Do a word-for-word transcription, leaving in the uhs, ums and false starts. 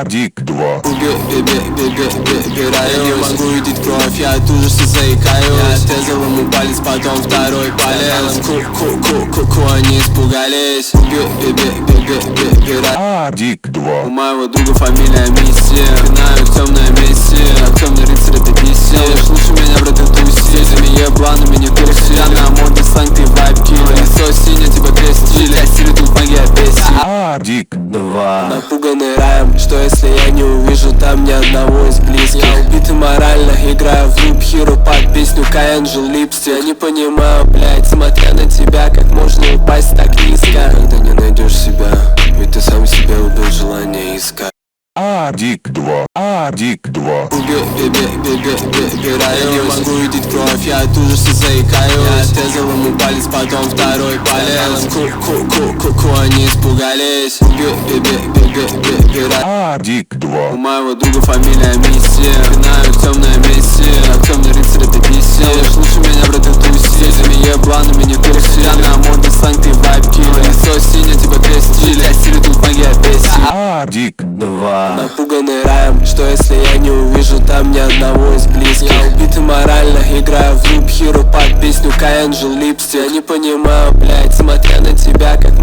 Адик два. Я не могу видеть кровь, я от ужаса заикаюсь. Я отрезал ему палец, потом второй палец. Ку-ку-ку-ку-ку, они испугались. Адик два. У моего друга фамилия Миссия. Пинаю темная Мессия, а темный рыцарь это ди си. Слушай меня, брат, это туси. Этими ебланами не туси. Я на моде сленг, ты вайб киллер. Лицо синее, тебя крестили. Я стилю, тут магия бесит. Адик два. Напуганный раем, что если я не увижу там ни одного из близких? Я убитый морально, играю в луп хиру под песню Каэнджел Липстик. Я не понимаю, блять, смотря на тебя, как можно упасть так низко. Когда не найдешь себя, ведь ты сам себя убил, желание искать. Адик два. Адик два. Я не могу видеть кровь, я от ужаса заикаюсь. Я отрезал ему палец, потом второй палец. Ку-ку-ку-ку-ку, они испугались. Адик два. У моего друга фамилия Миссия. Пинаю темная Мессия, а темный рыцарь это ди си. Слушай меня, брат, это туси. Этими ебланами не туси. Я на моде сленг, ты вайб киллер. Лицо синее, тебя крестили. Я стилю, тут магия бесит. Адик два. Напуганный раем, что если я не увижу там ни одного из близких? Я убитый морально, играю в луп хиру под песню Каэнджел Липстик. Я не понимаю, блять, смотря на тебя, как